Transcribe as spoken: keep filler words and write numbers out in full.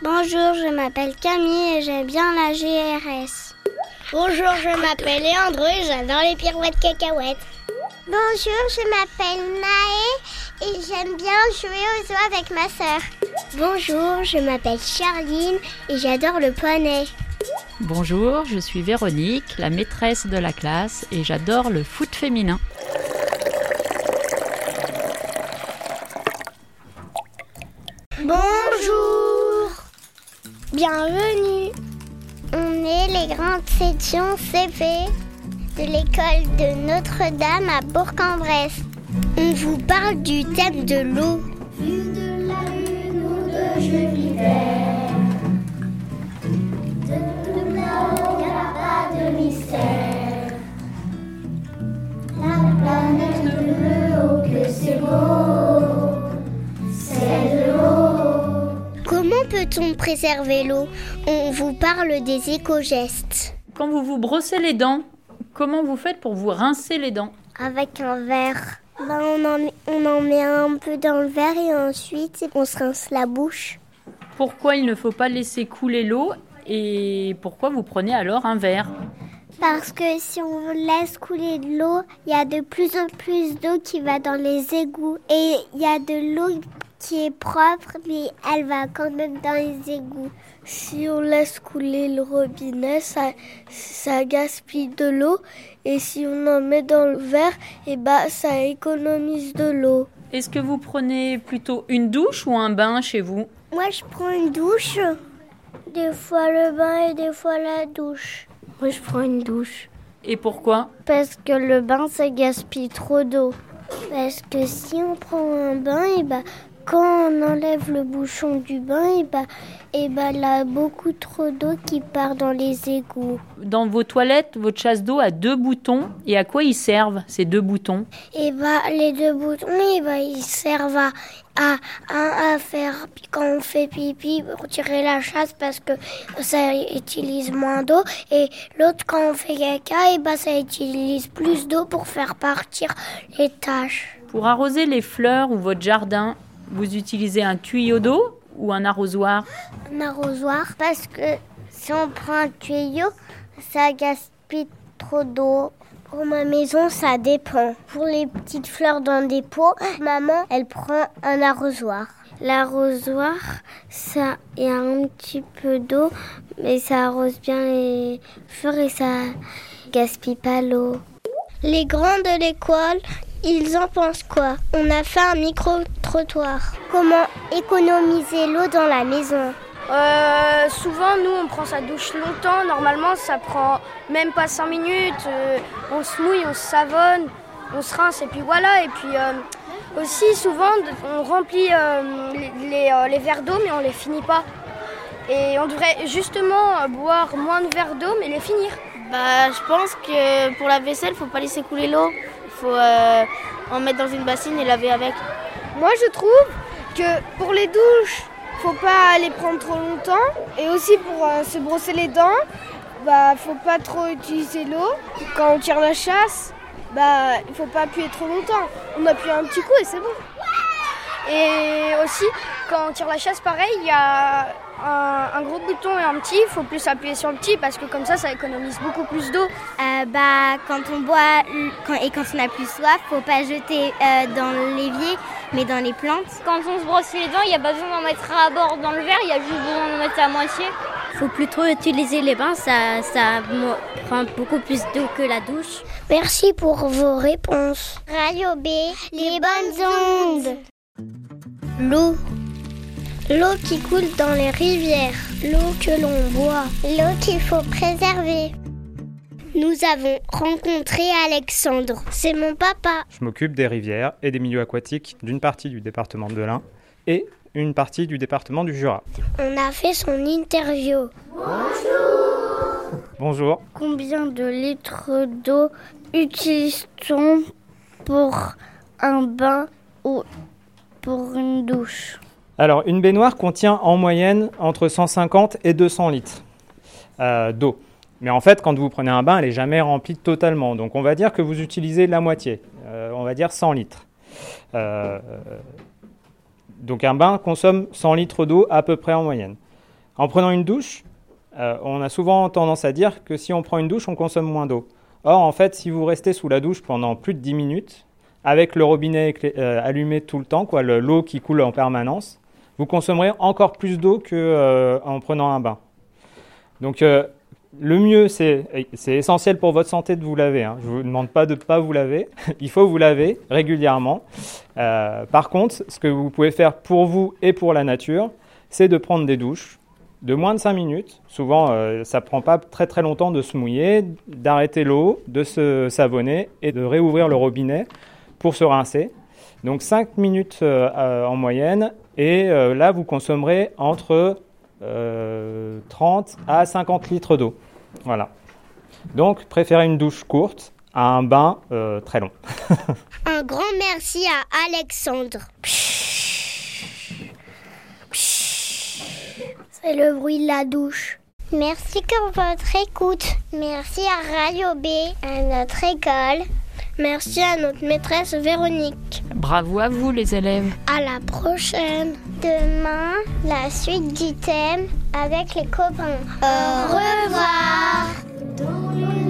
Bonjour, je m'appelle Camille et j'aime bien la G R S. Bonjour, je m'appelle Léandre et j'adore les pirouettes cacahuètes. Bonjour, je m'appelle Naë et j'aime bien jouer aux oies avec ma sœur. Bonjour, je m'appelle Charline et j'adore le poney. Bonjour, je suis Véronique, la maîtresse de la classe et j'adore le foot féminin. Bonjour, bienvenue. On est les grandes sections C P de l'école de Notre-Dame à Bourg-en-Bresse. On vous parle du thème de l'eau. Vue de la lune ou de Jules l'hiver, de là-haut, y a pas de mystère. La planète bleue, oh que c'est beau, c'est de l'eau. Comment peut-on préserver l'eau ? On vous parle des éco-gestes. Quand vous vous brossez les dents, comment vous faites pour vous rincer les dents ? Avec un verre. Ben, on, en met, on en met un peu dans le verre et ensuite on se rince la bouche. Pourquoi il ne faut pas laisser couler l'eau et pourquoi vous prenez alors un verre ? Parce que si on laisse couler de l'eau, il y a de plus en plus d'eau qui va dans les égouts. Et il y a de l'eau qui est propre, mais elle va quand même dans les égouts. Si on laisse couler le robinet, ça, ça gaspille de l'eau. Et si on en met dans le verre, et bah, ça économise de l'eau. Est-ce que vous prenez plutôt une douche ou un bain chez vous ? Moi, je prends une douche. Des fois le bain et des fois la douche. Moi, je prends une douche. Et pourquoi ? Parce que le bain, ça gaspille trop d'eau. Parce que si on prend un bain, et bah, quand on enlève le bouchon du bain, et bah, et bah, il y a beaucoup trop d'eau qui part dans les égouts. Dans vos toilettes, votre chasse d'eau a deux boutons. Et à quoi ils servent, ces deux boutons ? Et bah, les deux boutons, et bah, ils servent à, à, à, à faire, quand on fait pipi, pour tirer la chasse parce que ça utilise moins d'eau. Et l'autre, quand on fait caca, et bah, ça utilise plus d'eau pour faire partir les taches. Pour arroser les fleurs ou votre jardin, vous utilisez un tuyau d'eau ou un arrosoir ? Un arrosoir, parce que si on prend un tuyau, ça gaspille trop d'eau. Pour ma maison, ça dépend. Pour les petites fleurs dans des pots, maman, elle prend un arrosoir. L'arrosoir, ça, il y a un petit peu d'eau, mais ça arrose bien les fleurs et ça gaspille pas l'eau. Les grands de l'école, ils en pensent quoi ? On a fait un micro-trottoir. Comment économiser l'eau dans la maison ? Euh, souvent, nous, on prend sa douche longtemps. Normalement, ça prend même pas cinq minutes. Euh, on se mouille, on se savonne, on se rince et puis voilà. Et puis euh, aussi, souvent, on remplit euh, les, les, euh, les verres d'eau, mais on les finit pas. Et on devrait justement euh, boire moins de verres d'eau, mais les finir. Bah, je pense que pour la vaisselle, faut pas laisser couler l'eau. Il faut euh, en mettre dans une bassine et laver avec. Moi, je trouve que pour les douches, faut pas les prendre trop longtemps. Et aussi pour euh, se brosser les dents, bah, faut pas trop utiliser l'eau. Quand on tire la chasse, bah, il faut pas appuyer trop longtemps. On appuie un petit coup et c'est bon. Et aussi, quand on tire la chasse, pareil, il y a un, un gros bouton et un petit. Il faut plus appuyer sur le petit parce que comme ça, ça économise beaucoup plus d'eau. Euh, bah, quand on boit quand, et quand on a plus soif, faut pas jeter euh, dans l'évier, mais dans les plantes. Quand on se brosse les dents, il n'y a pas besoin d'en mettre à bord dans le verre, il y a juste besoin d'en mettre à moitié. Faut plus trop utiliser les bains, ça, ça prend beaucoup plus d'eau que la douche. Merci pour vos réponses. Radio B, les bonnes ondes. L'eau. L'eau qui coule dans les rivières. L'eau que l'on boit. L'eau qu'il faut préserver. Nous avons rencontré Alexandre. C'est mon papa. Je m'occupe des rivières et des milieux aquatiques d'une partie du département de l'Ain et une partie du département du Jura. On a fait son interview. Bonjour. Bonjour. Combien de litres d'eau utilise-t-on pour un bain ou pour une douche ? Alors, une baignoire contient en moyenne entre cent cinquante et deux cents litres euh, d'eau. Mais en fait, quand vous prenez un bain, elle n'est jamais remplie totalement. Donc, on va dire que vous utilisez la moitié. Euh, on va dire cent litres. Euh, donc, un bain consomme cent litres d'eau à peu près en moyenne. En prenant une douche, euh, on a souvent tendance à dire que si on prend une douche, on consomme moins d'eau. Or, en fait, si vous restez sous la douche pendant plus de dix minutes, avec le robinet euh, allumé tout le temps, quoi, le, l'eau qui coule en permanence, vous consommerez encore plus d'eau qu'en euh, prenant un bain. Donc, euh, le mieux, c'est, c'est essentiel pour votre santé de vous laver. Hein. Je ne vous demande pas de ne pas vous laver. Il faut vous laver régulièrement. Euh, par contre, ce que vous pouvez faire pour vous et pour la nature, c'est de prendre des douches de moins de cinq minutes. Souvent, euh, ça ne prend pas très très longtemps de se mouiller, d'arrêter l'eau, de se savonner et de réouvrir le robinet pour se rincer. Donc cinq minutes euh, euh, en moyenne. Et euh, là, vous consommerez entre euh, trente à cinquante litres d'eau. Voilà. Donc, préférez une douche courte à un bain euh, très long. Un grand merci à Alexandre. C'est le bruit de la douche. Merci pour votre écoute. Merci à Radio B, à notre école. Merci à notre maîtresse Véronique. Bravo à vous les élèves. À la prochaine. Demain, la suite du thème avec les copains. Au revoir. Dans le